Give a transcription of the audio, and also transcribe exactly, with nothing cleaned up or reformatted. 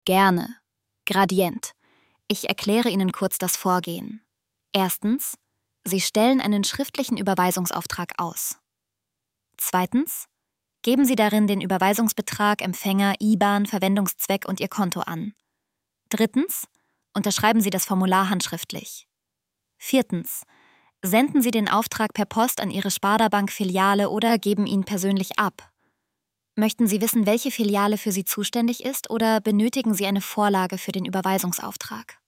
Gerne. Gradient. Ich erkläre Ihnen kurz das Vorgehen. Erstens, Sie stellen einen schriftlichen Überweisungsauftrag aus. Zweitens, geben Sie darin den Überweisungsbetrag, Empfänger, I B A N, Verwendungszweck und Ihr Konto an. Drittens, unterschreiben Sie das Formular handschriftlich. Viertens, senden Sie den Auftrag per Post an Ihre Sparda-Bank-Filiale oder geben ihn persönlich ab. Möchten Sie wissen, welche Filiale für Sie zuständig ist, oder benötigen Sie eine Vorlage für den Überweisungsauftrag?